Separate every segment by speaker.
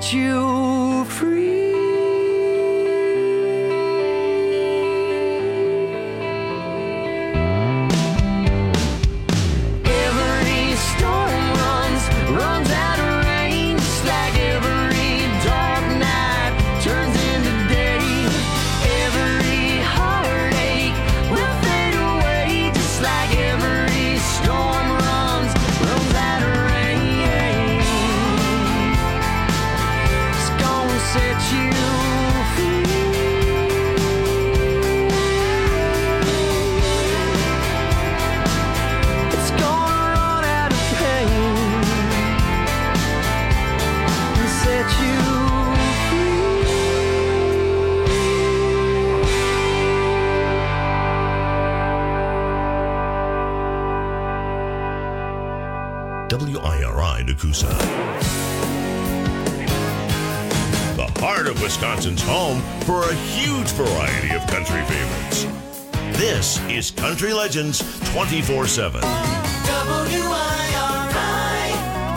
Speaker 1: set you free. Every storm runs out of rain, just like every dark night turns into day. Every heartache will fade away, just like every storm runs out of rain. It's gonna set you free. It's gonna run out of pain and set you
Speaker 2: WIRI Nakusa. The heart of Wisconsin's home for a huge variety of country favorites. This is Country Legends 24/7.
Speaker 3: WIRI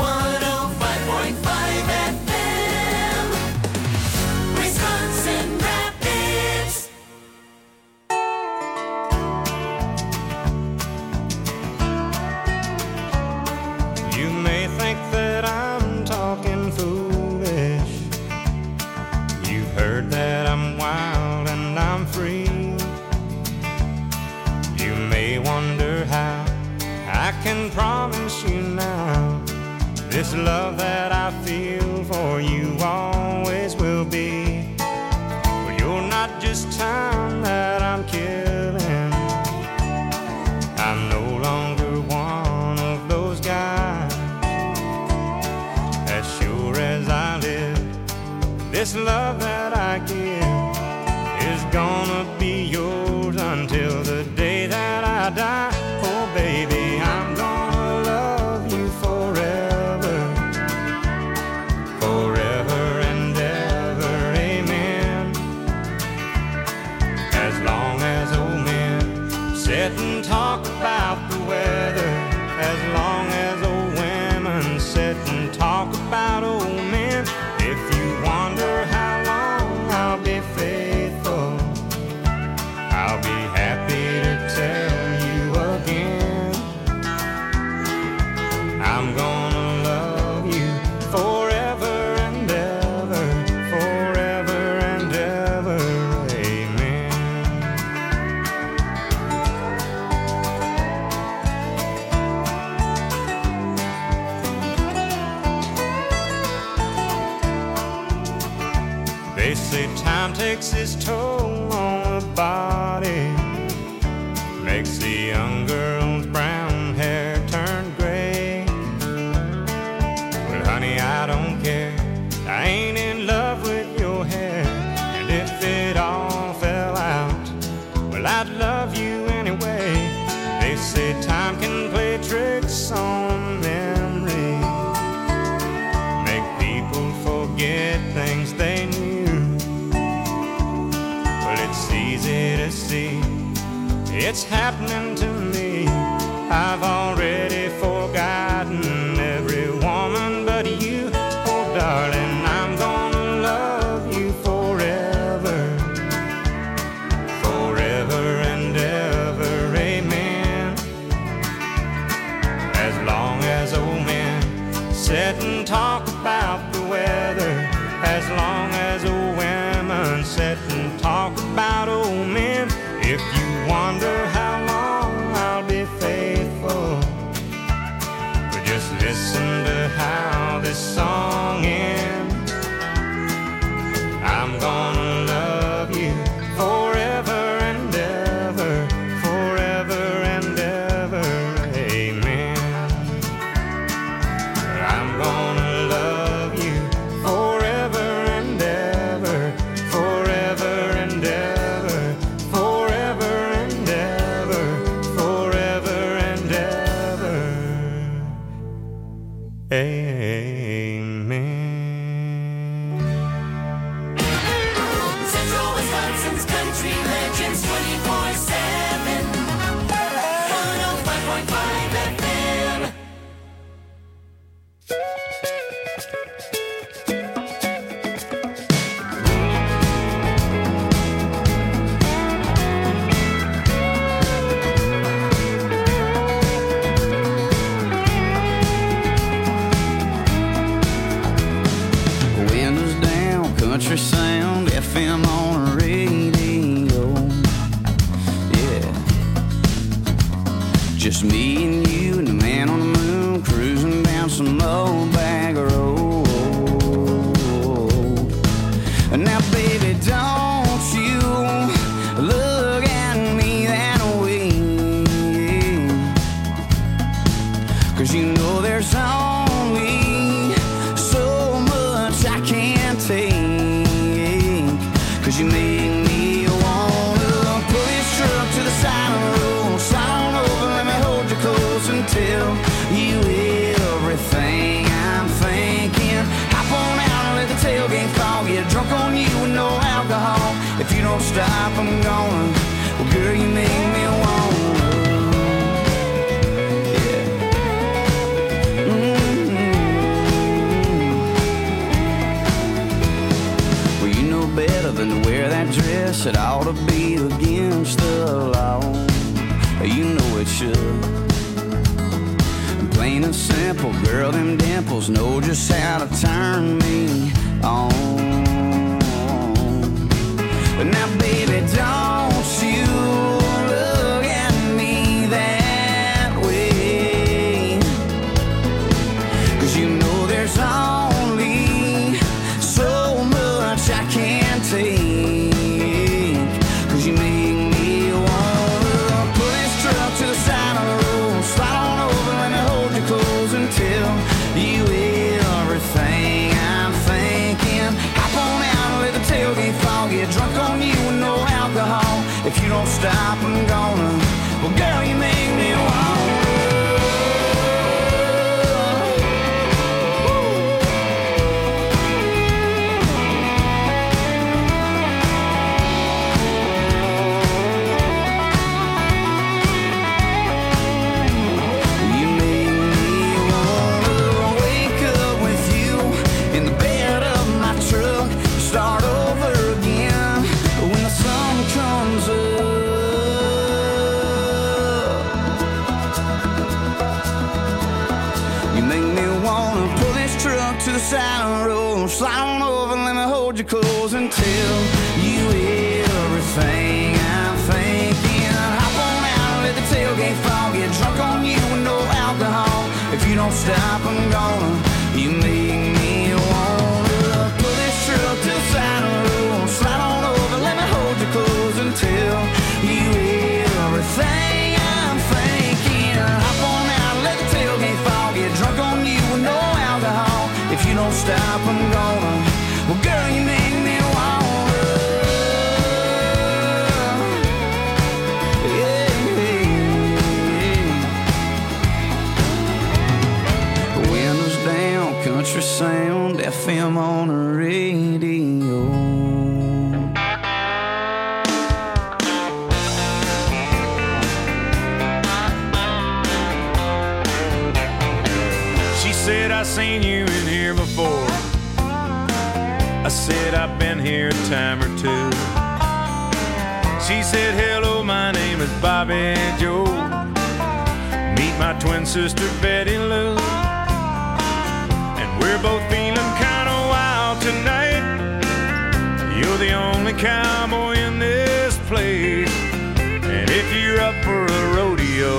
Speaker 3: 105.5 FM, Wisconsin Rapids.
Speaker 4: You may think that I'm talking foolish. You've heard that I'm wild and I'm free. You may wonder how I can promise you now this love that I feel for you always will be. But you're not just time that I'm killing. I'm no longer one of those guys. As sure as I live, this love that I give is gonna be yours until the day that I die. Oh baby, I'm gonna love you forever, forever and ever, amen. As long as old men sit and talk about the weather, as long as old women sit and talk about old men. If you wonder how long I'll be faithful, I'll be happy to tell you again. I'm gonna love you forever and ever, forever and ever, amen. They say time takes its toll on the body, makes the young girl's brown hair turn gray. Well, honey, I don't care. I ain't in love with your hair. And if it all fell out, well, I'd love you anyway. They say time can play tricks on memory, make people forget things they knew. Well, it's easy to see it's happening to me. I've already forgotten every woman but you. Oh, darling, I'm gonna love you forever, forever and ever, amen. As long as old men sit and talk about the weather, as long as old women sit and talk about old men. If you wonder how long I'll be faithful, but just listen to how this song ends. I'm gonna love you forever and ever, forever and ever, amen. I'm gonna love
Speaker 1: Just me and you and the man on the moon, cruising down some old bag road. Now baby, don't you look at me that way, 'cause you know there's only so much I can't take. 'Cause you make me wanna pull this truck to the side of the road, slide on over, let me hold you close and tell you everything I'm thinking. Hop on out and let the tailgate fall, get drunk on you with no alcohol. If you don't stop, I'm gonna. Well, girl, you make me wanna. Yeah. Well, you know better than to wear that dress. It ought to be against the law. You know it should. Plain and simple, girl, them dimples know just how to turn me on. But now, baby, don't you look at me that way, 'cause you know there's only so much I can't take. 'Cause you make me wanna pull this truck to the side of the road, slide on over, let me hold you close and tell you everything I'm thinking. Hop on out and let the tailgate fall, get drunk on you with no alcohol. If you don't stop, I'm gonna. Well, girl, you make me wanna. Start over again when the sun comes up. You make me wanna pull this truck to the side of the road, slide on over, let me hold you close and tell you everything I'm thinking. Hop on out and let the tailgate fall, get drunk on you with no alcohol. If you don't stop, I'm gonna. You make me wanna pull this truck to the side of the road, slide on over, let me hold you close and tell you everything I'm thinking. Hop on out, let the tailgate fall, get drunk on you with no alcohol. If you don't stop, I'm gonna. Well, girl, you make me wanna. Yeah, yeah. Windows down, country sound, FM on the radio.
Speaker 4: She said, I seen you in here before. I said, I've been here a time or two. She said, hello, my name is Bobby Joe. Meet my twin sister, Betty Lou. And we're both feeling kind of wild tonight. You're the only cowboy in this place. And if you're up for a rodeo,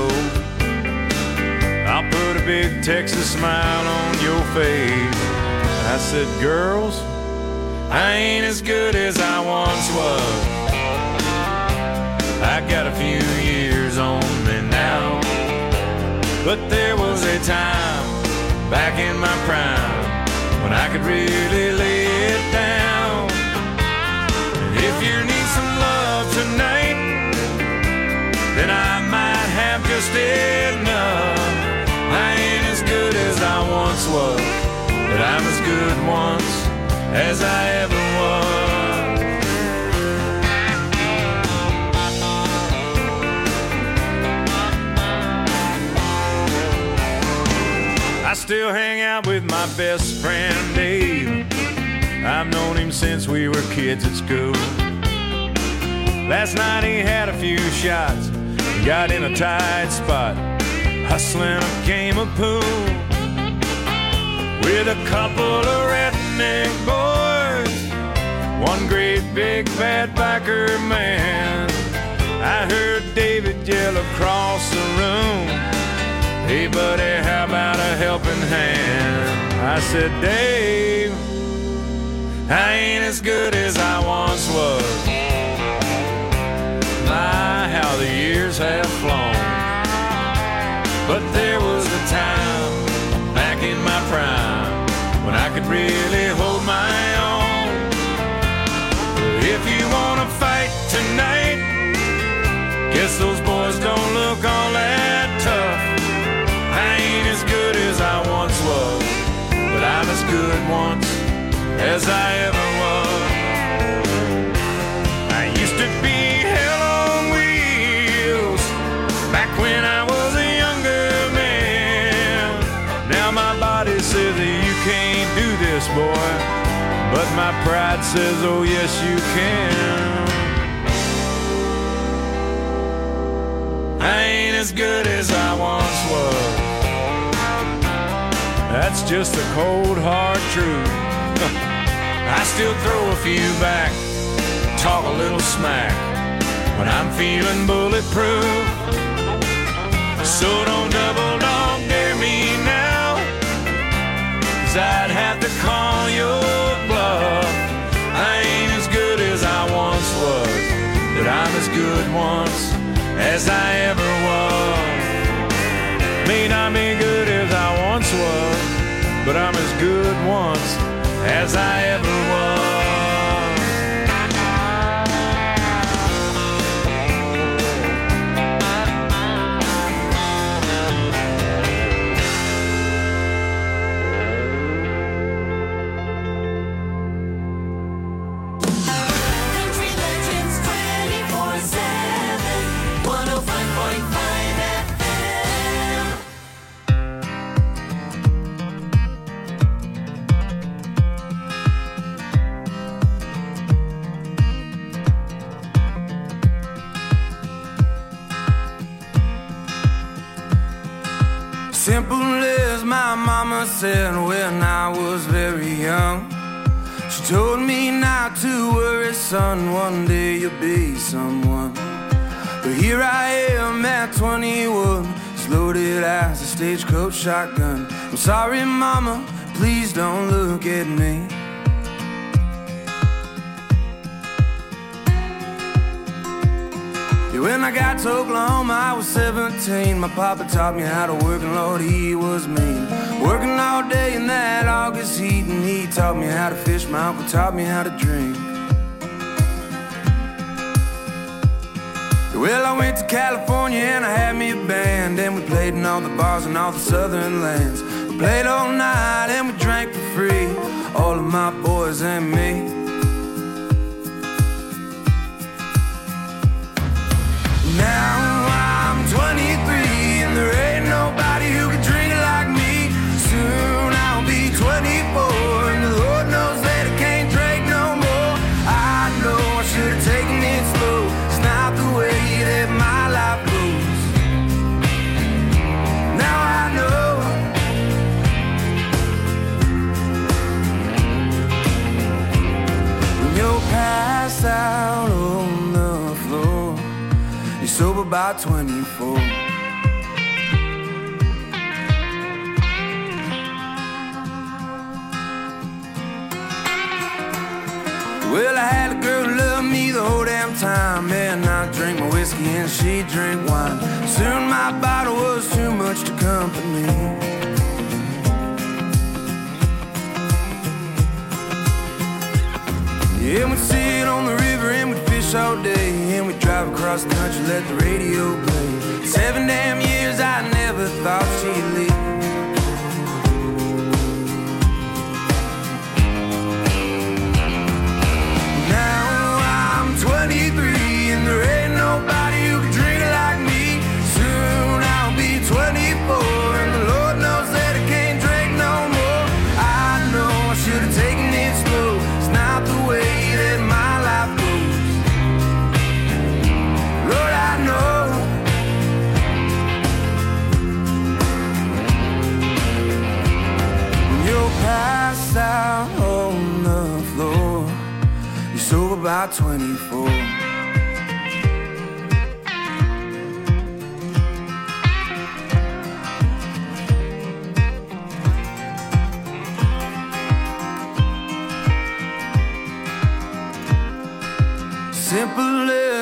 Speaker 4: I'll put a big Texas smile on your face. I said, girls, I ain't as good as I once was. I got a few years on me now. But there was a time back in my prime when I could really lay it down. And if you need some love tonight, then I might have just enough. I ain't as good as I once was, but I'm as good once as I ever was. I still hang out with my best friend Dave. I've known him since we were kids at school. Last night he had a few shots, got in a tight spot, hustling a game of pool with a couple of redneck boys, one great big fat biker man. I heard David yell across the room,
Speaker 5: buddy, how about a helping hand? I said, Dave, I ain't as good as I once was. My, how the years have flown. But there was a time back in my prime when I could really hold my own. If you wanna fight tonight, guess those boys don't look all that tough. I ain't as good as I once was, but I'm as good once as I ever was. I used to be hell on wheels back when I was a younger man. Now my body says that you can't do this, boy, but my pride says, oh yes you can. I ain't as good as I once was. That's just the cold hard truth. I still throw a few back, talk a little smack when I'm feeling bulletproof. So don't double dog dare me now, 'cause I'd have to call your bluff. I ain't as good as I once was, but I'm as good once as I ever was. May not be good as I once was, but I'm as good once as I ever was.
Speaker 3: Country Legends 24/7, 105.5 FM.
Speaker 1: Simple as my mama said when I was very young. She told me not to worry, son, one day you'll be someone. But here I am at 21, as loaded as a stagecoach shotgun. I'm sorry, mama, please don't look at me. When I got to Oklahoma, I was 17. My papa taught me how to work, and Lord, he was mean. Working all day in that August heat, and he taught me how to fish. My uncle taught me how to drink. Well, I went to California and I had me a band, and we played in all the bars in all the southern lands. We played all night and we drank for free, all of my boys and me. Now I'm 23 and there ain't nobody who can drink it like me. Soon I'll be 24 and the Lord knows that I can't drink no more. I know I should have taken it slow. It's not the way that my life goes. Now I know. When you're passed out on the floor, you're sober by 24. Well, I had a girl who loved me the whole damn time, and I drink my whiskey and she drink wine. Soon my bottle was too much to company. Yeah, we'd sit on the river and we'd fish all day, and we'd drive across the country, let the radio play. 7 damn years I never thought she'd leave. Now I'm 23 and there ain't nobody who can drink it like me. Soon I'll be 24 and the Lord knows that I can't drink no more. I know I should have taken it slow. It's not the way that my life goes. Lord, I know. When you're passed out on the floor, you're sober by 24.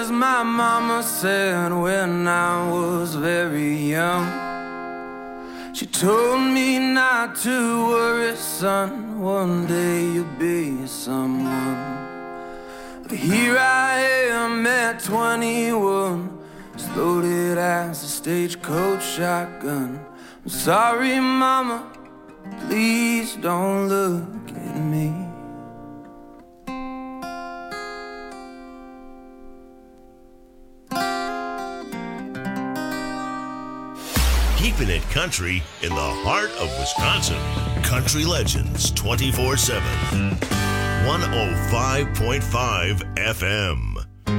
Speaker 6: as my mama said when I was very young. She told me not to worry, son, one day you'll be someone. But here I am at 21, as loaded as a stagecoach shotgun. I'm sorry, mama, please don't look at me.
Speaker 2: Keeping it country in the heart of Wisconsin. Country Legends 24/7. 105.5 FM.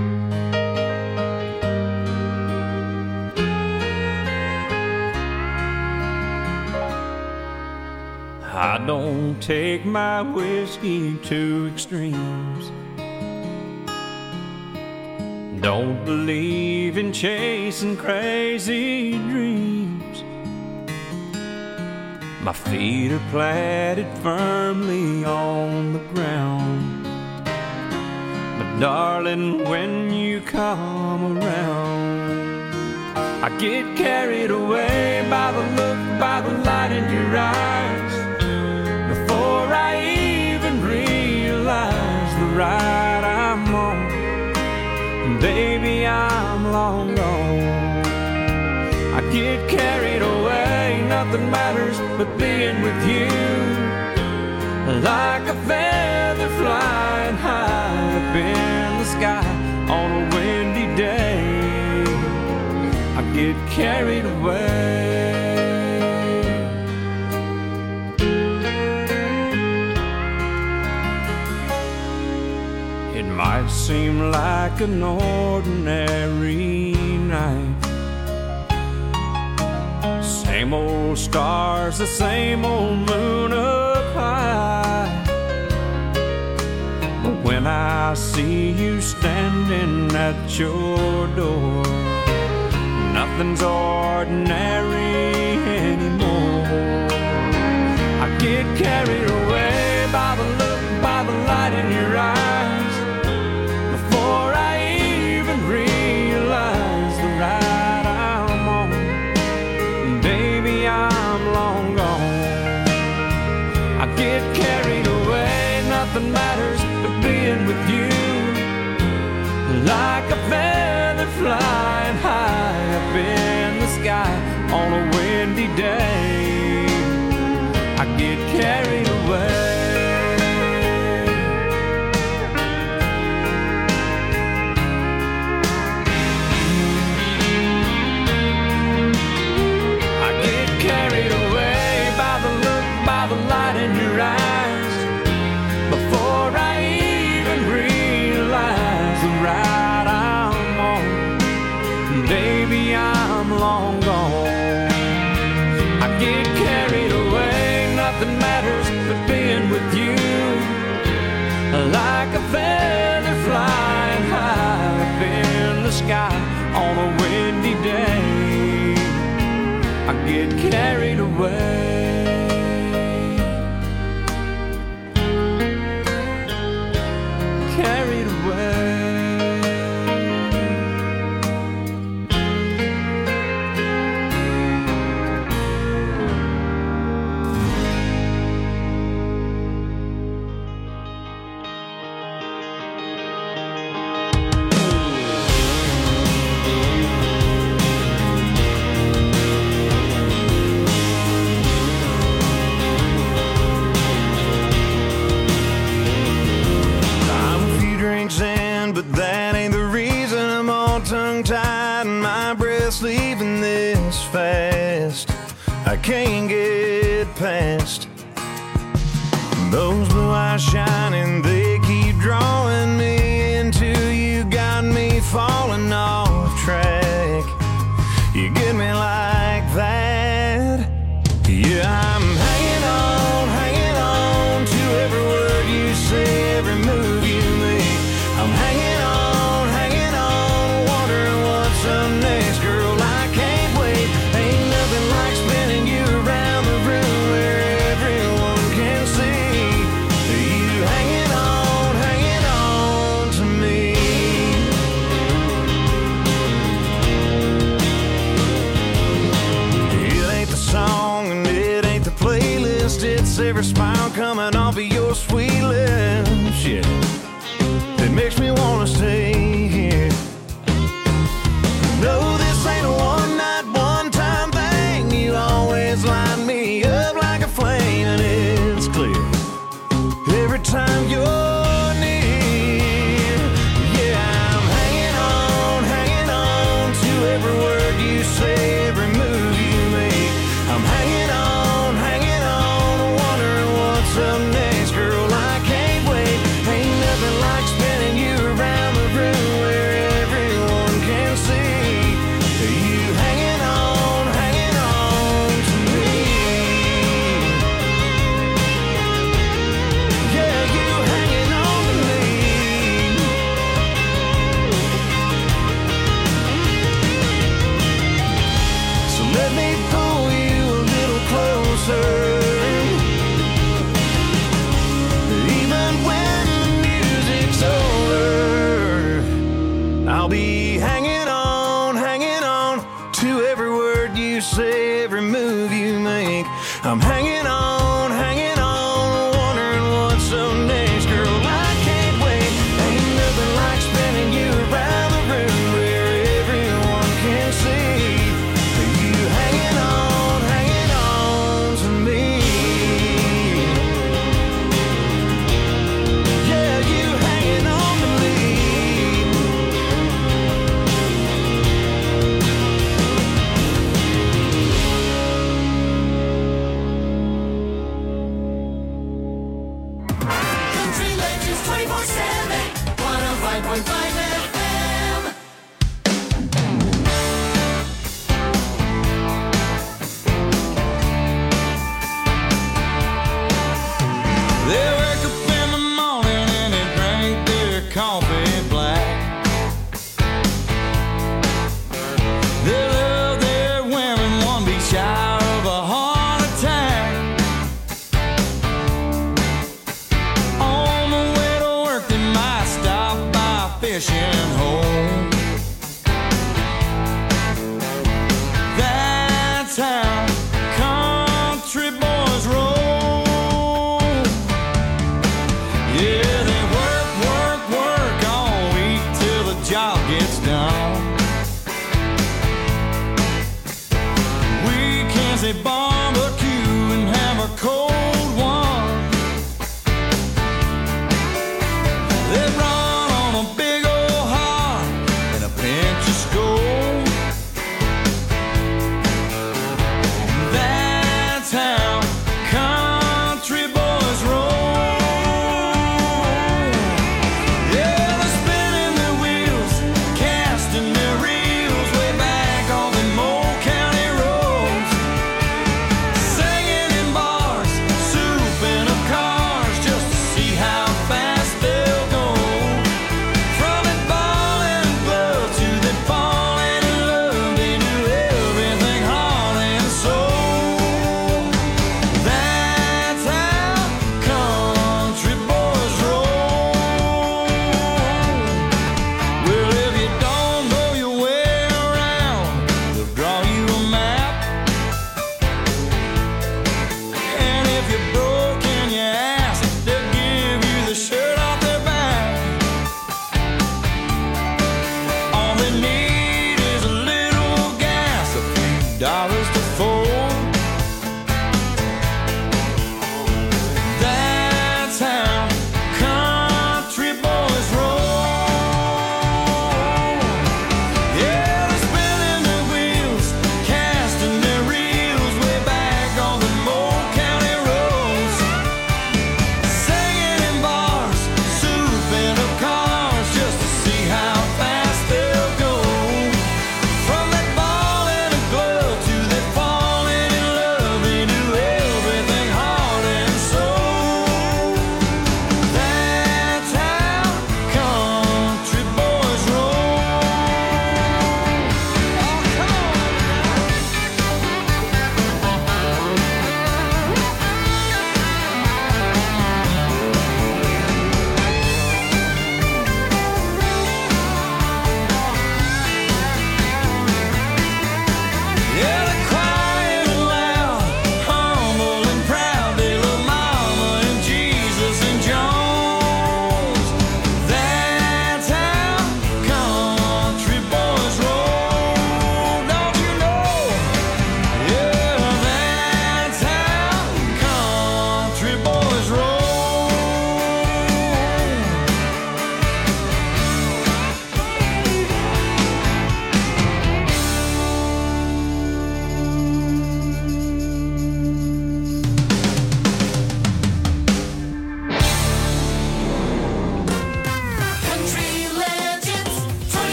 Speaker 5: I don't take my whiskey to extremes. Don't believe in chasing crazy dreams. My feet are planted firmly on the ground. But darling, when you come around, I get carried away by the look, by the light in your eyes. Before I even realize the ride I'm on, baby, I'm long gone. I get carried away, nothing matters but being with you. Like a feather flying high up in the sky on a windy day, I get carried away. It might seem like an ordinary night, same old stars, the same old moon up high. But when I see you standing at your door, nothing's ordinary anymore. I get carried away by the look, by the light in your eyes. Before I even realize the ride I'm on, baby, I'm long gone. I get carried away, nothing matters but being with you. Like a feather flying high up in the sky on a windy day, I get carried away. Carried away by the look, by the light in your eyes. Before I even realize the ride I'm on, baby, I'm long gone. I get carried away, nothing matters but being with you. Like a feather flying high up in the sky on a windy day, I get carried away. Carried away.
Speaker 6: But that ain't the reason I'm all tongue-tied and my breath's leaving this fast. I can't get past those blue eyes shining, they keep drawing me into you, got me falling off track. You get me like that. Yeah, I'm hanging on to every word you say, every move you make. I'm hanging on, wondering what's up next. Girl, I can't wait. Ain't nothing like spinning you around the room where everyone can see you hanging on to me. every smile coming off of your sweet lips, yeah, it makes me wanna stay here. No, this ain't a one-night, one-time thing. You always light me up like a flame, and it's clear every time you're near. Yeah, I'm hanging on to every word you say, every move you make. I'm hanging on, wondering what's up next, girl. I can't wait. Ain't nothing like spinning you around the room where everyone can see you hanging on to me. Yeah, you hanging on to me. So let me pull you a little closer. Even when the music's over, I'll be hanging on to every word you say, every move you make. I'm hanging on, wondering what's up next, girl. I can't wait. Ain't nothing like spinning you around the room where everyone can see you hanging on to me. Yeah, you hanging on to me.
Speaker 3: Country Legends 24/7, 105.5 FM.
Speaker 5: They wake up in the morning and they drink their coffee black. They love their women, one be shy of a heart attack. On the way to work, they might stop by a fishing hole. That's how country boys roll. Yeah, they work all week till the job gets done. Weekends they barbecue and have a cold one. They run on a big old heart and a pinch of Skoal. That's how country boys roll. Yeah, they're spinning their wheels, casting their reels way back on the old county roads.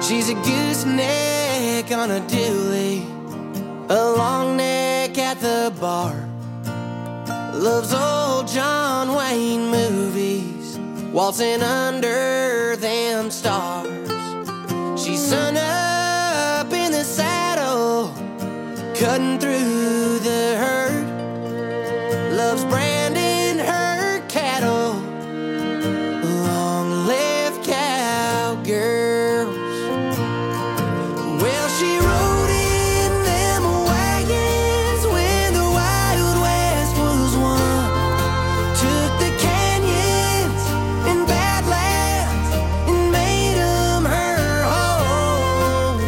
Speaker 7: She's a gooseneck on a dually, a long neck at the bar. Loves old John Wayne movies, waltzing under them stars. She's sun up in the saddle, cutting through the herd. Loves branding her cattle, long-lived cowgirls. Well, she rode in them wagons when the Wild West was won. Took the canyons and badlands and made them her home.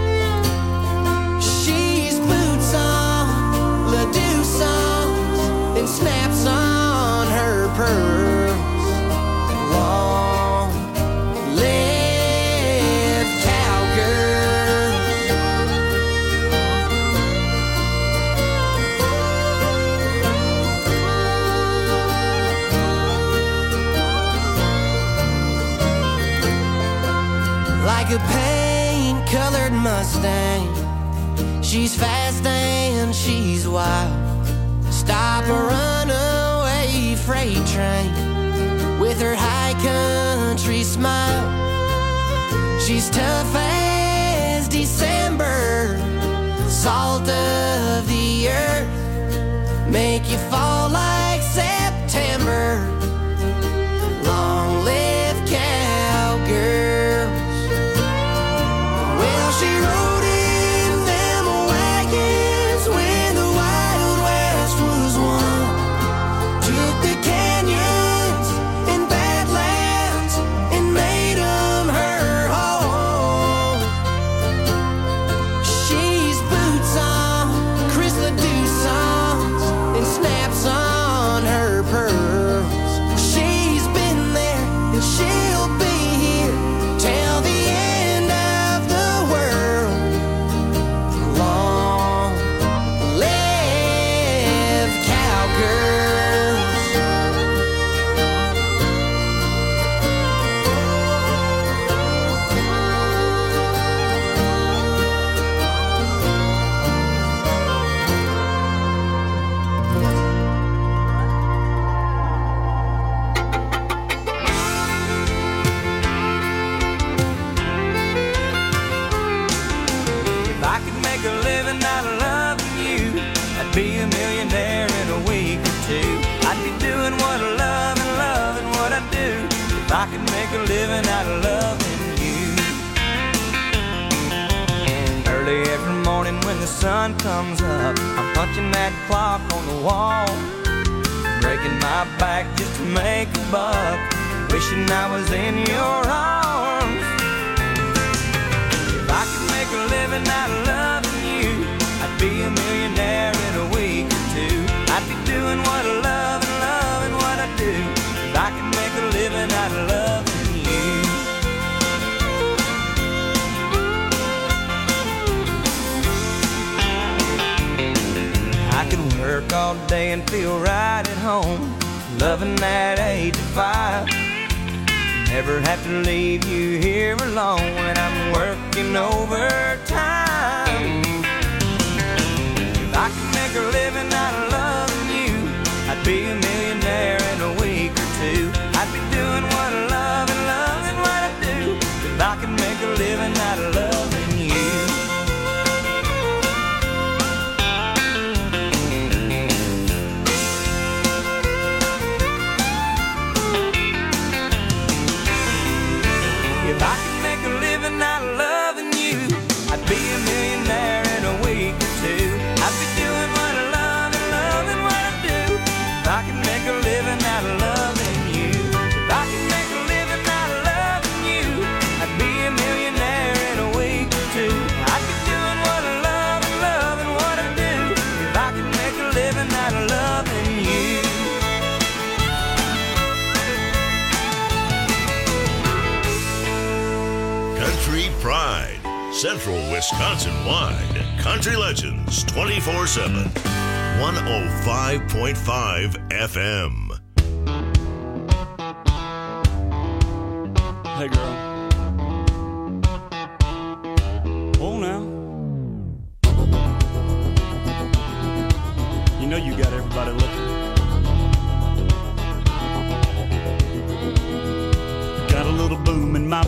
Speaker 7: She's boots on, Ledoux songs, and snaps on her pearls. Long live cowgirls. Like a paint-colored Mustang, she's fast and she's wild. Stop a runaway freight train with her high country smile. She's tough as December, salt of the earth, make you fall like September. Long live cowgirls. Well, she rode in them wagons when the Wild West was won. Took the canyons and badlands and made them her home. She's boots on, Chris Ledoux songs, and snaps on her pearls. She's been there and she'll be here till the end of the world. Long live cowgirls.
Speaker 5: If I could make a living out of loving you, I'd be a millionaire in a week or two. I'd be doing what I love and loving what I do. If I could make a living out of loving you. Early every morning when the sun comes up, I'm punching that clock on the wall, breaking my back just to make a buck, wishing I was in your arms. If I could make a living out of loving you, I'd be a millionaire in a week or two. I'd be doing what I love and loving what I do. If I could make a living out of loving you. I could work all day and feel right at home, loving that 8 to 5. Never have to leave you here alone when I'm working overtime. If I could make a living out of loving you, I'd be a millionaire in a week or two. I'd be doing what I love and loving what I do. If I could make a living out of loving you. If I could make a living out of loving you, I'd be a millionaire in a week or two. I'd be doing what I love and loving what I do. If I could make a living out of loving you. If I could make a living out of loving you, I'd be a millionaire in a week or two. I'd be doing what I love and loving what I do. If I could make a living out of loving you.
Speaker 2: Country Pride, Central Wisconsin-wide. Country Legends 24/7. 105.5 FM.
Speaker 8: Hey, girl.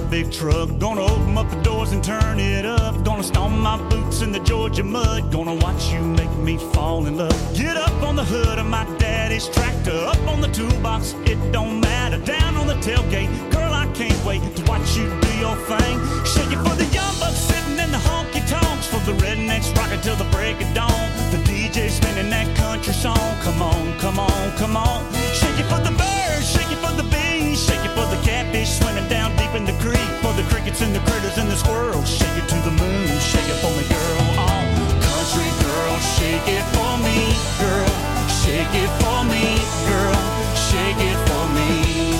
Speaker 8: big truck. Gonna open up the doors and turn it up. Gonna stomp my boots in the Georgia mud. Gonna watch you make me fall in love. Get up on the hood of my daddy's tractor. Up on the toolbox, it don't matter. Down on the tailgate, girl, I can't wait to watch you do your thing. Shake it for the young bucks sitting in the honky tonks. For the rednecks rocking till the break of dawn. The DJ spinning that country song. Come on, come on, come on. Shake it for the birds, shake it for the bees. Shake it for the catfish swimming down deep in the creek. For the crickets and the critters and the squirrels. Shake it to the moon, shake it for me, girl. Oh, country girl, shake it for me, girl. Shake it for me, girl. Shake it for me.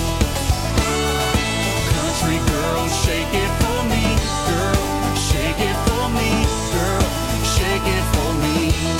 Speaker 8: Country girl, shake it for me, girl. Shake it for me, girl. Shake it for me.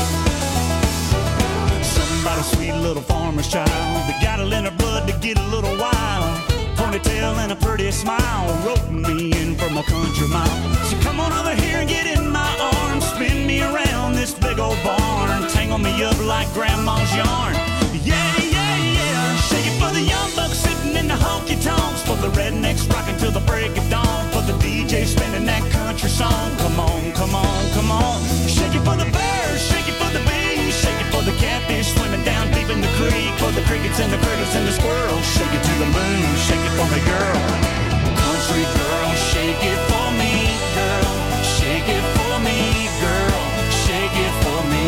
Speaker 8: Somebody sweet little farmer's child that got it in her blood to get a little wild. Ponytail and a pretty smile, roping me in from a country mile. So come on over here and get in my arms, spin me around this big old barn, tangle me up like grandma's yarn. Yeah, yeah, yeah. Shake it for the young bucks sitting in the honky tonks. For the rednecks rocking till the break of dawn. For the DJ spinning that country song. Come on, come on, come on. Shake it for the birds, shake it for the bees. Shake it for the catfish swimming down deep in the creek. For the crickets and the critters and the squirrels. Shake it to the moon, shake it for me, girl. Country girl, shake it for me, girl. Shake it for me, girl. Shake it for me.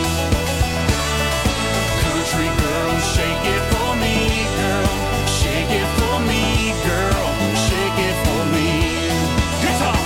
Speaker 8: Country girl, shake it for me, girl. Shake it for me, girl. Shake it for me. Guitar.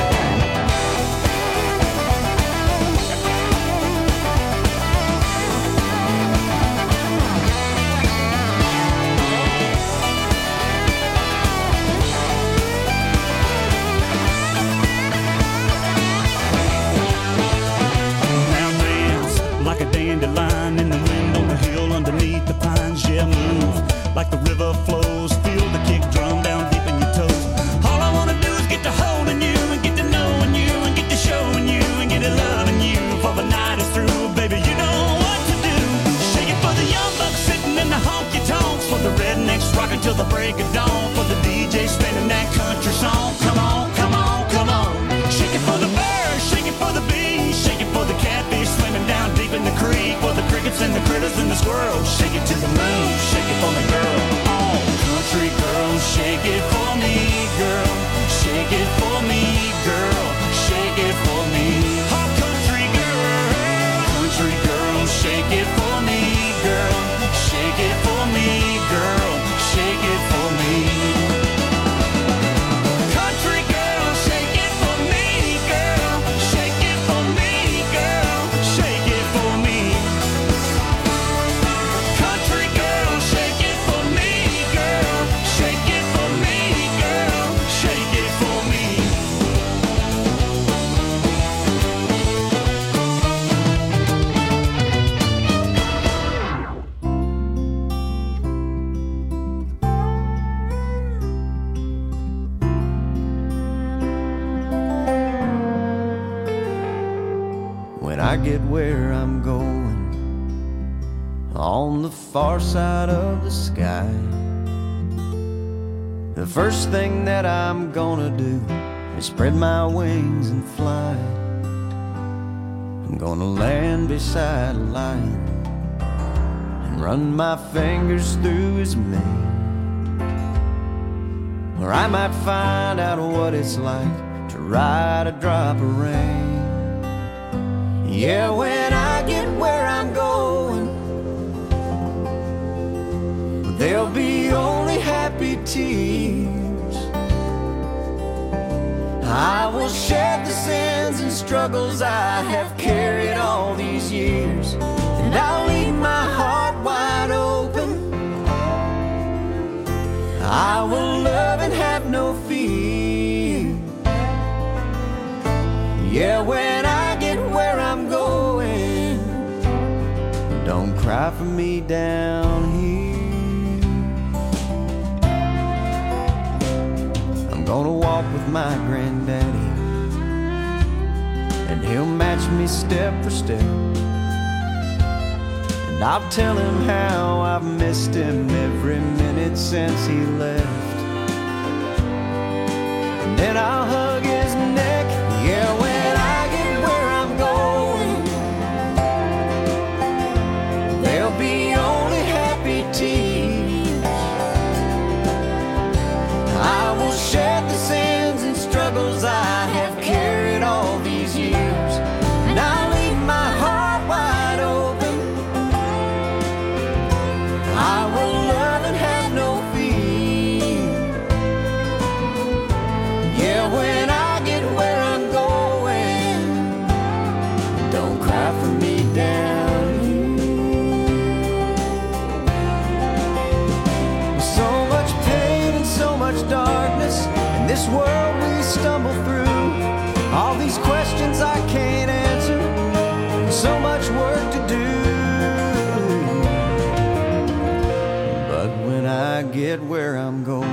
Speaker 8: Like a dandelion in the wind on the hill underneath the pines. Yeah, move like the river flows. Feel the kick drum down deep in your toes. All I wanna do is get to holding you and get to knowing you and get to showing you and get to loving you. For the night is through, baby, you know what to do. Shake it for the young bucks sitting in the honky tonks. For the rednecks rocking till the break of dawn. For the DJ spinning that country song. Come on, come on, come on. Shake it for the birds, shake it for the bees. Shake it for the catfish swimming down deep in the creek. For the crickets and the critters and the squirrels. Shake it to the moon, shake it for me, girl. Oh, country girl, shake it for me, girl. Shake it for me, girl. Shake it for me. Oh, country girl, shake it for me, girl. Shake it for me, girl. Shake it for me. Country girl, shake it for me, girl. Shake it for me, girl. Shake it for me. Country girl, shake it for me, girl. Shake it for me, girl. Shake it for me.
Speaker 6: When I get where I'm going, on the far side of the sky, the first thing that I'm gonna do is spread my wings and fly. I'm gonna land beside a lion and run my fingers through his mane. Or I might find out what it's like to ride a drop of rain. Yeah, when I get where I'm going, there'll be only happy tears. I will shed the sins and struggles I have carried all these years, and I'll leave my heart wide open. I will love and have no fear. Yeah, when I get where I'm going, don't cry for me down here. I'm gonna walk with my granddaddy, and he'll match me step for step. And I'll tell him how I've missed him every minute since he left. and then I'll hug his neck. Yeah, when I get where I'm going, there'll be only happy tears. I will shed the sins and struggles I have carried all these years, and I'll leave my heart wide open. I will love and have no fear. Yeah, when I get where I'm going, don't cry for me down here. With so much pain and so much darkness in this world we stumble through, all these questions I can't answer, and so much work to do. But when I get where I'm going,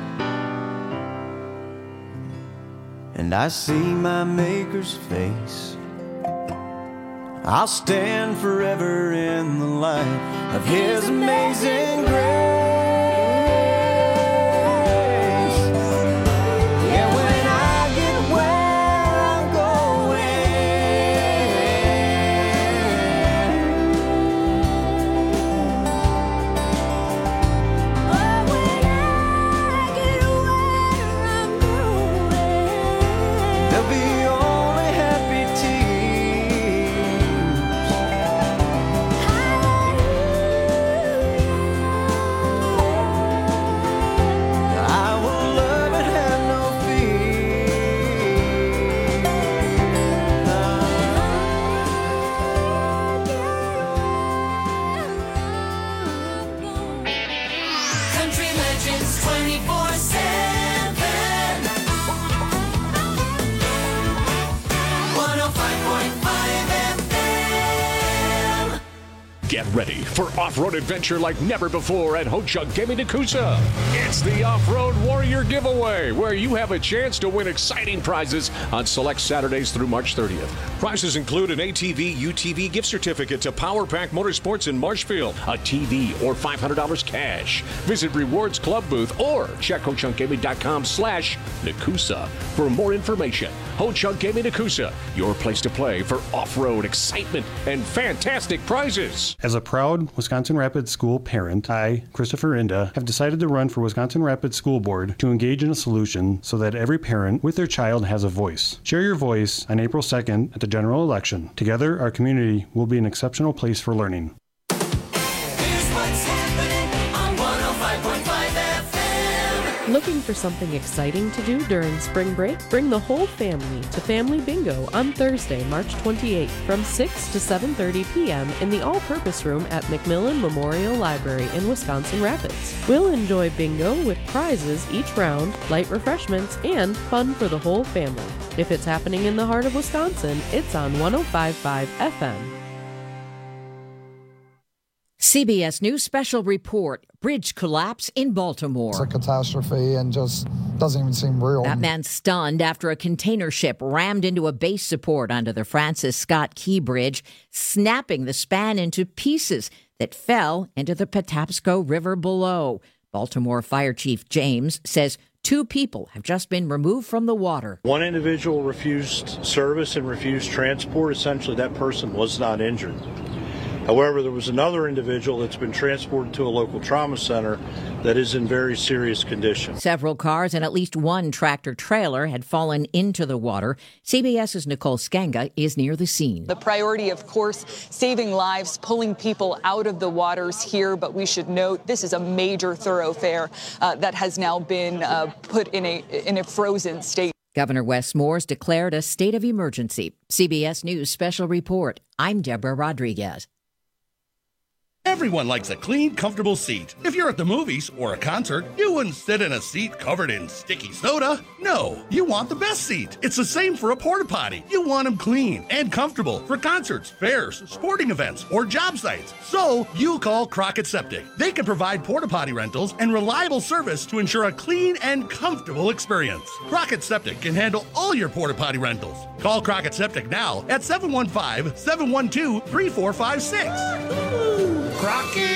Speaker 6: and I see my Maker's face, I'll stand forever in the light of His amazing grace. Yeah, when I get where I'm going, there'll be only happy tears. I will love and have no
Speaker 3: Country Legends 24/7. 105.5 FM.
Speaker 9: Get ready for off-road adventure like never before at Ho-Chunk Gaming Nakusa. It's the Off-Road Warrior Giveaway, where you have a chance to win exciting prizes on select Saturdays through March 30th. Prizes include an ATV UTV gift certificate to Power Pack Motorsports in Marshfield, a TV, or $500 cash. Visit Rewards Club booth or check HochunkGaming.com/Nakusa for more information. Ho-Chunk Gaming Nakusa, your place to play for off-road excitement and fantastic prizes.
Speaker 10: As a proud Wisconsin Rapids school parent, I, Christopher Inda, have decided to run for Wisconsin Rapids School Board to engage in a solution so that every parent with their child has a voice. Share your voice on April 2nd at the general election. Together, our community will be an exceptional place for learning.
Speaker 3: Here's what's happening on 105.5 FM.
Speaker 11: Looking for something exciting to do during spring break? Bring the whole family to Family Bingo on Thursday, March 28th from 6 to 7:30 p.m. in the all-purpose room at McMillan Memorial Library in Wisconsin Rapids. We'll enjoy bingo with prizes each round, light refreshments, and fun for the whole family. If it's happening in the heart of Wisconsin, it's on 105.5 FM.
Speaker 12: CBS News special report, bridge collapse in Baltimore.
Speaker 13: It's a catastrophe and just doesn't even seem real.
Speaker 12: That man stunned after a container ship rammed into a base support onto the Francis Scott Key Bridge, snapping the span into pieces that fell into the Patapsco River below. Baltimore Fire Chief James says 2 people have just been removed from the water.
Speaker 14: One individual refused service and refused transport. Essentially, that person was not injured. However, there was another individual that's been transported to a local trauma center that is in very serious condition.
Speaker 12: Several cars and at least one tractor trailer had fallen into the water. CBS's Nicole Skenga is near the scene.
Speaker 15: The priority, of course, saving lives, pulling people out of the waters here. But we should note this is a major thoroughfare that has now been put in a frozen state.
Speaker 12: Governor Wes Moores declared a state of emergency. CBS News special report. I'm Deborah Rodriguez.
Speaker 16: Everyone likes a clean, comfortable seat. If you're at the movies or a concert, you wouldn't sit in a seat covered in sticky soda. No, you want the best seat. It's the same for a porta potty. You want them clean and comfortable for concerts, fairs, sporting events, or job sites. So you call Crockett Septic. They can provide porta potty rentals and reliable service to ensure a clean and comfortable experience. Crockett Septic can handle all your porta potty rentals. Call Crockett Septic now at 715-712-3456.
Speaker 3: Crockett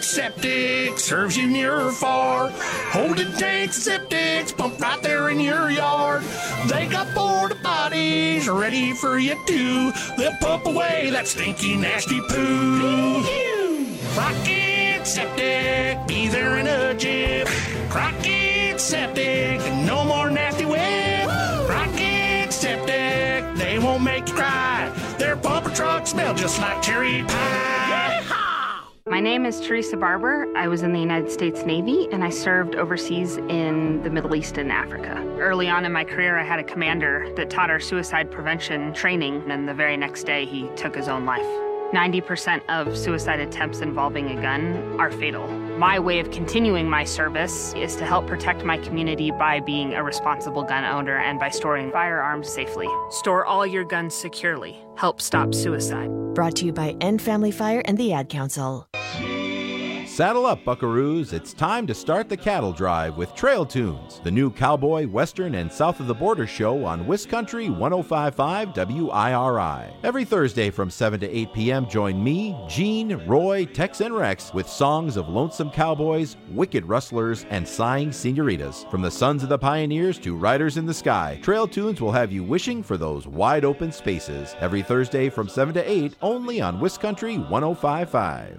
Speaker 16: Septic serves you near or far. Holding tanks, septics, pump right there in your yard. They got porta potties ready for you too. They'll pump away that stinky, nasty poo. Crockett Septic, be there in a jiff. Crockett Septic, no more nasty whip. Crockett Septic, they won't make you cry. Their pumper trucks smell just like cherry pie.
Speaker 17: My name is Teresa Barber. I was in the United States Navy, and I served overseas in the Middle East and Africa. Early on in my career, I had a commander that taught our suicide prevention training, and the very next day, he took his own life. 90% of suicide attempts involving a gun are fatal. My way of continuing my service is to help protect my community by being a responsible gun owner and by storing firearms safely. Store all your guns securely. Help stop suicide.
Speaker 18: Brought to you by End Family Fire and the Ad Council.
Speaker 19: Saddle up, buckaroos. It's time to start the cattle drive with Trail Tunes, the new cowboy, western, and south of the border show on WisCountry 105.5 WIRI. Every Thursday from 7 to 8 p.m., join me, Gene, Roy, Tex, and Rex with songs of lonesome cowboys, wicked rustlers, and sighing senoritas. From the sons of the pioneers to riders in the sky, Trail Tunes will have you wishing for those wide-open spaces. Every Thursday from 7 to 8, only on WisCountry 105.5.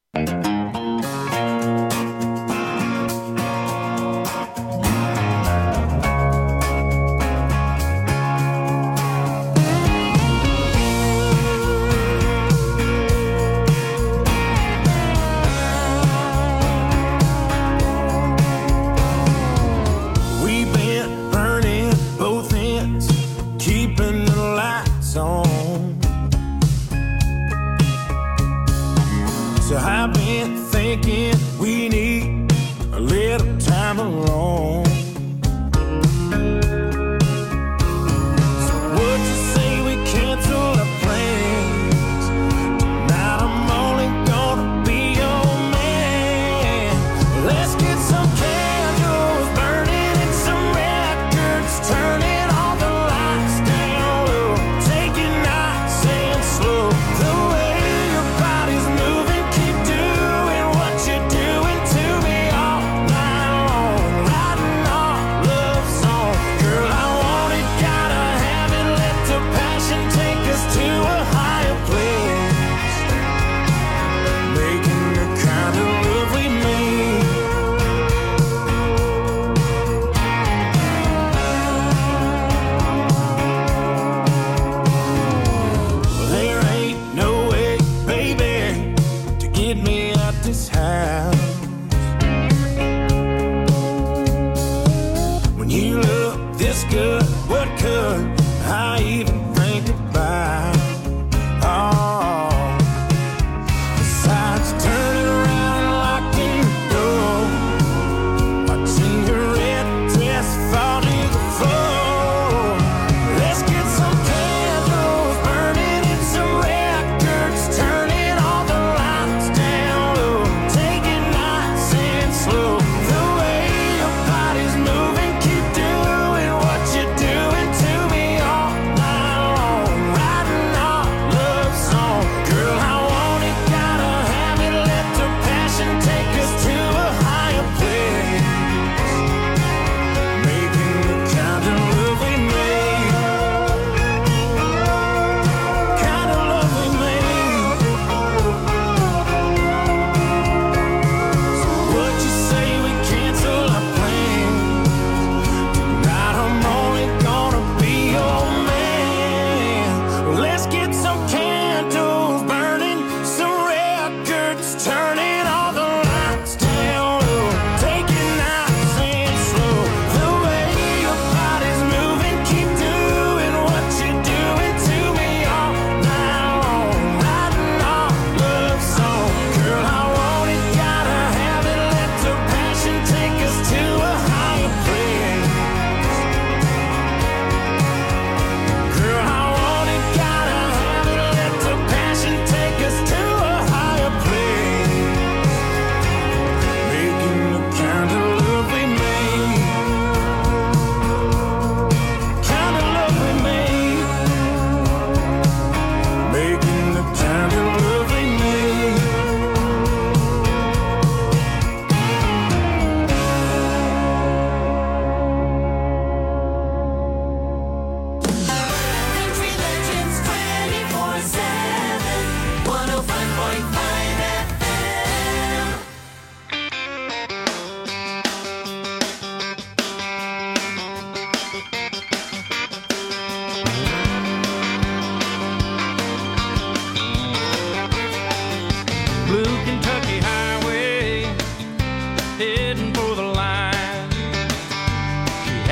Speaker 7: So I've been thinking we need a little time alone. So would you say we cancel our plans? Tonight I'm only gonna be your man. Let's get some candles burning and some records turning, all the lights down low. Take it nice and slow. The way your body's moving, keep doing what you're doing to me all night long. Writing our love song. Girl, I want it, gotta have it. Let the passion take us to a higher place. Making the kind of love we made. There ain't no way, baby, to get me out this house. When you look this good, what could I even think about? Oh, besides turning around and locking the door, watching your red dress fall to the floor. Let's get some candles burning and some records turning, all the lights down low. Take it nice and slow. The way your body's moving, keep doing what you're doing to me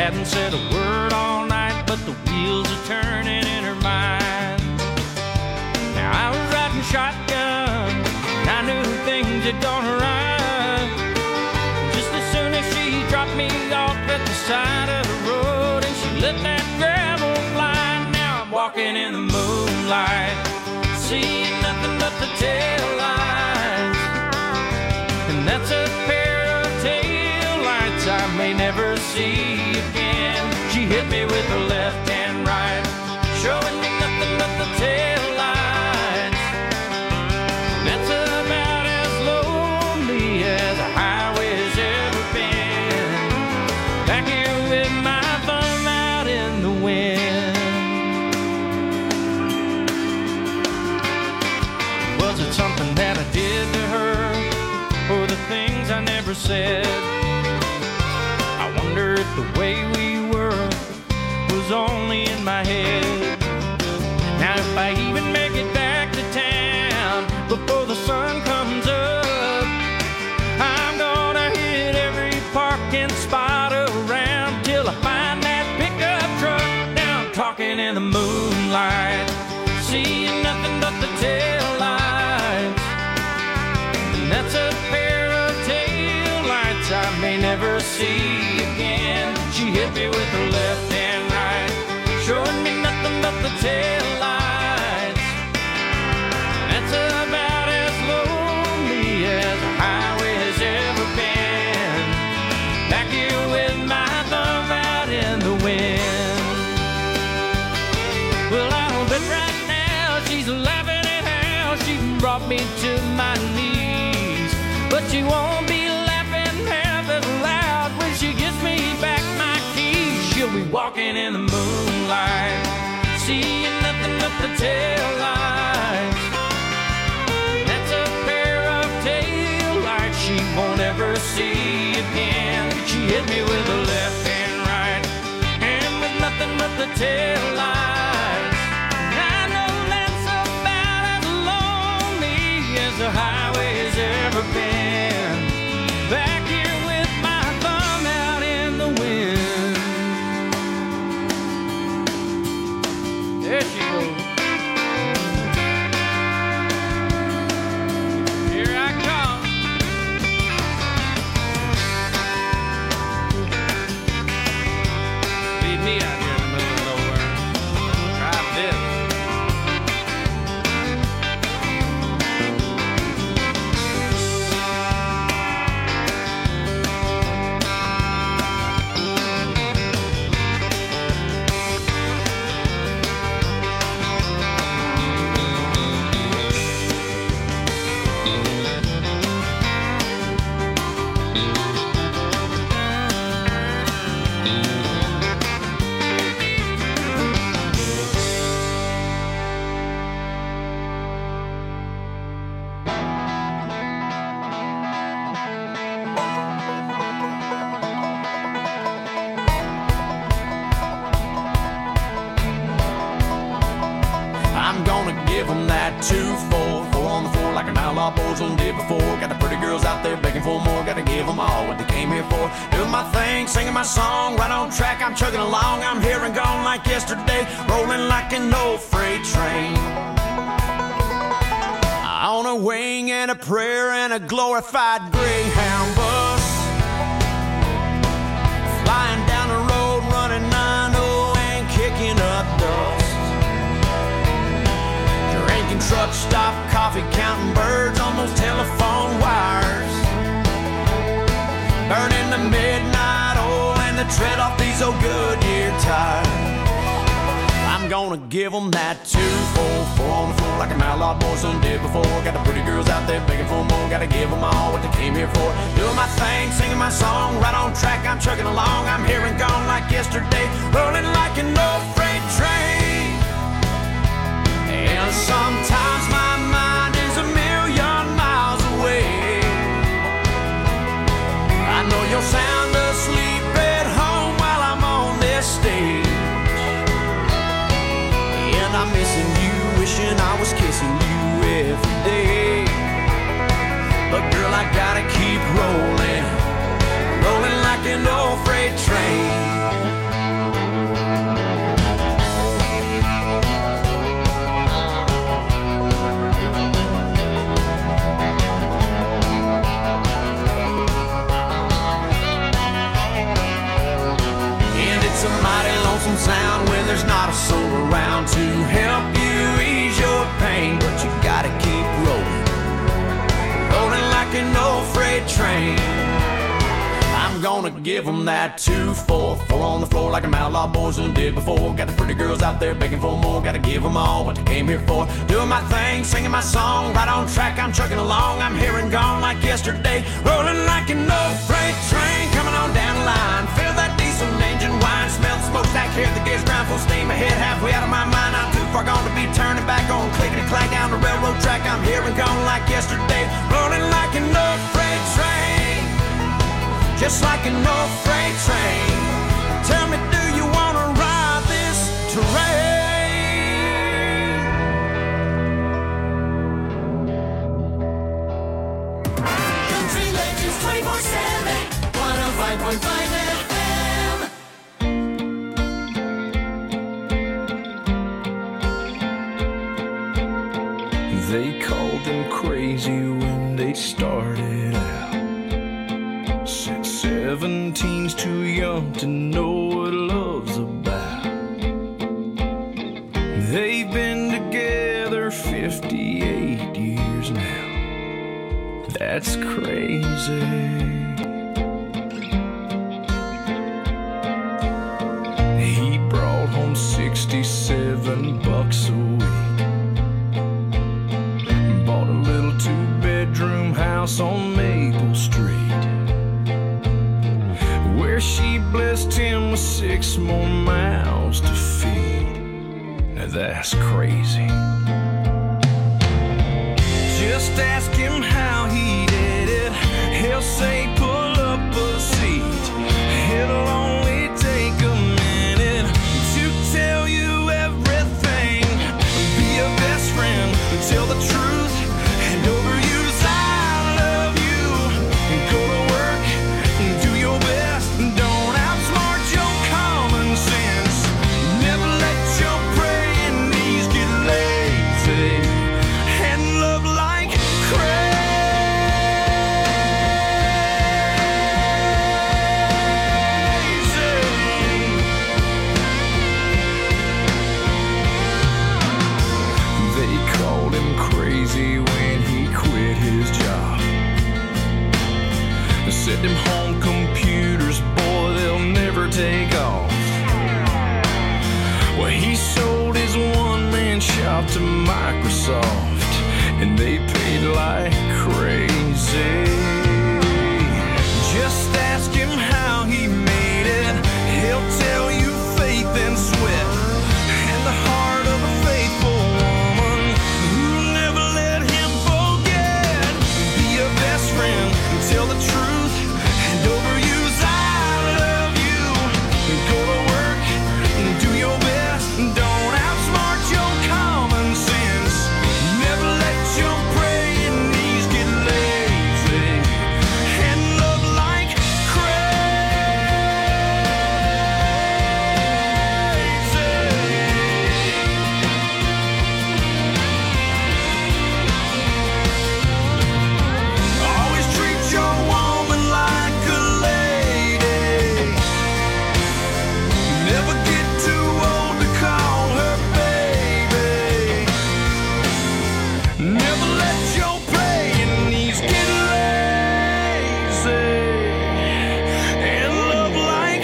Speaker 5: hadn't said a word all night, but the wheels are turning in her mind. Now I was riding shotgun, and I knew things had gone right. Just as soon as she dropped me off at the side of the road, and she let that gravel fly. Now I'm walking in the moonlight, seeing nothing but the tail lights, and that's a pair of tail lights I may never see again. She hit me with her left and right, showing me nothing but the tail lights. And that's about as lonely as a highway's ever been. Back here with my thumb out in the wind. Was it something that I did to her, or the things I never said? I wonder if the way we were was only in my head. Now if I even make it back to town before the sun comes up, I'm gonna hit every parking spot around till I find that pickup truck. Now I'm talking in the moonlight, seeing nothing but the tail lights, and that's a pair of tail lights I may never see again. She hit me with her left and right, showing me nothing but the tail lights. That's about as lonely as a highway has ever been. Back here with my thumb out in the wind. Well, I don't bet right now she's laughing at how she brought me to my knees, but she won't be laughing half as loud when she gives me back my keys. She'll be walking in the moonlight, seeing nothing but the tail lights. That's a pair of tail lights she won't ever see again. She hit me with her left and right, and with nothing but the tail lights. I know that's about as lonely as the highway has ever been. Back here with my thumb out in the wind. There she goes. Here I come. Leave me out here in the middle of nowhere. Try this. I'm gonna give them that 2-4, 4 on the floor like an outlaw bozo did before. Got the pretty girls out there begging for more, gotta give them all what they came here for. Doing my thing, singing my song, right on track, I'm chugging along. I'm here and gone like yesterday, rolling like an old freight train. On a wing and a prayer and a glorified Greyhound bus, flying down the road, running 9-0 and kicking up dust. Drinking truck stop coffee, counting birds on those telephone wires, burning the midnight oil and the tread off these old Goodyear tires. I'm gonna give them that 2-4, 4 on the floor like an outlaw boy son did before. Got the pretty girls out there begging for more, gotta give them all what they came here for. Doing my thing, singing my song, right on track, I'm chugging along. I'm here and gone like yesterday, rolling like an old freight train. And sometimes my mind is a million miles away. I know you're sound asleep at home while I'm on this stage, and I'm missing you, wishing I was kissing you every day. But girl, I gotta keep rolling, rolling like an old freight train.
Speaker 1: some sound when there's not a soul around to help you ease your pain. But you gotta keep rolling, rolling like an old freight train. I'm gonna give them that 2-4, 4 on the floor like them outlaw boys who did before. Got the pretty girls out there begging for more. Gotta give them all what they came here for. Doing my thing, singing my song, right on track, I'm trucking along. I'm here and gone like yesterday, rolling like an old freight train. Coming on down the line, feel that diesel engine whine. Smell the smokestack here, the gears grind full steam ahead. Halfway out of my mind, not too far gone to be turning back on. Clickety-clack down the railroad track, I'm here and gone like yesterday, rolling like an old freight train. Just like an old freight train. Tell me, do you wanna ride this terrain?
Speaker 3: Country Legends 24/7, 105.5 FM.
Speaker 6: They called them crazy when they started out. Said 17's too young to know what love's about. They've been together 58 years now. That's crazy. He brought home $67 a week. Bought a little 2-bedroom house on Maple Street, where she blessed him with 6 more mouths to feed. Now that's crazy. Just ask him how he did it. He'll say pull up a seat. It'll only take a minute to tell you everything. Be a best friend, tell the truth, and overuse I love you. Go to work, do your best, don't outsmart your common sense. Never let your praying knees get lazy, and love like crazy. They called him crazy when he quit his job. They said them home computers, boy, they'll never take off. Well, he sold his one-man shop to Microsoft, and they paid like crazy. Just ask him how he made it. He'll tell you faith and sweat, and the heart of a faithful woman who never let him forget. Be a best friend, tell the truth, and overuse I love you. Go to work, do your best, don't outsmart your common sense. Never let your praying knees get lazy, and love like always treat your woman like a lady. Never get too old to call her baby. Never let your praying knees get lazy, and love like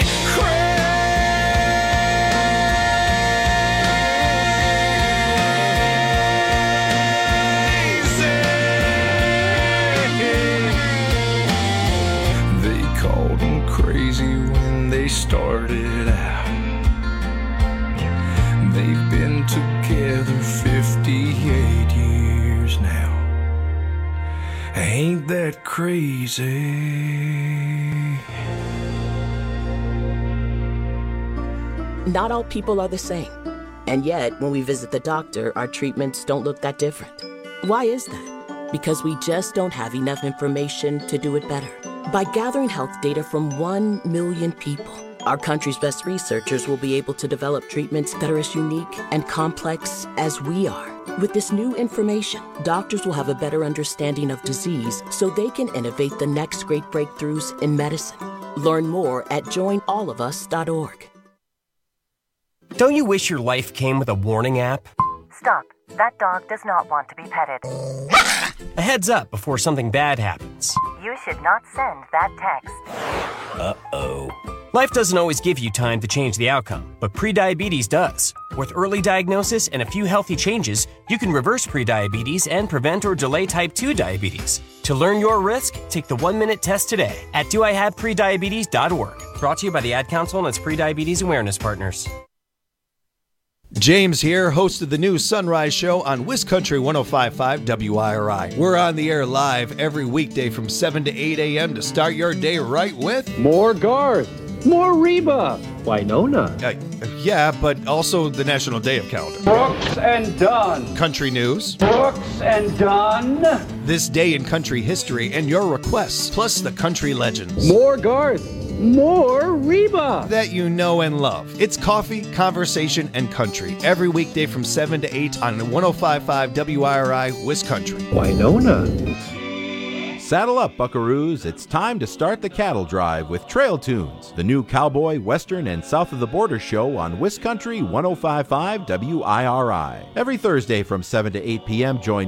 Speaker 6: crazy. They called him crazy when they started out. They've been together 58 years now. Ain't that crazy?
Speaker 20: Not all people are the same. And yet, when we visit the doctor, our treatments don't look that different. Why is that? Because we just don't have enough information to do it better. By gathering health data from 1 million people, our country's best researchers will be able to develop treatments that are as unique and complex as we are. With this new information, doctors will have a better understanding of disease so they can innovate the next great breakthroughs in medicine. Learn more at joinallofus.org.
Speaker 21: Don't you wish your life came with a warning app?
Speaker 22: Stop. That dog does not want to be petted.
Speaker 21: A heads up before something bad happens.
Speaker 22: You should not send that text.
Speaker 21: Uh-oh. Life doesn't always give you time to change the outcome, but prediabetes does. With early diagnosis and a few healthy changes, you can reverse prediabetes and prevent or delay type 2 diabetes. To learn your risk, take the 1-minute test today at doihaveprediabetes.org. Brought to you by the Ad Council and its prediabetes awareness partners.
Speaker 23: James here, host of the new Sunrise Show on WisCountry 105.5 WIRI. We're on the air live every weekday from 7 to 8 a.m. to start your day right with
Speaker 24: more Garth, more Reba, Winona.
Speaker 23: Yeah, but also the National Day of Calendar.
Speaker 24: Brooks and Dunn.
Speaker 23: Country news.
Speaker 24: Brooks and Dunn.
Speaker 23: This day in country history and your requests, plus the country legends.
Speaker 24: More Garth. More Reba
Speaker 23: that you know and love. It's coffee, conversation, and country every weekday from 7 to 8 on 105.5 WIRI WisCountry.
Speaker 24: Winona.
Speaker 19: Saddle up, buckaroos. It's time to start the cattle drive with Trail Tunes, the new cowboy, western, and south of the border show on WisCountry 105.5 WIRI. Every Thursday from 7 to 8 p.m., join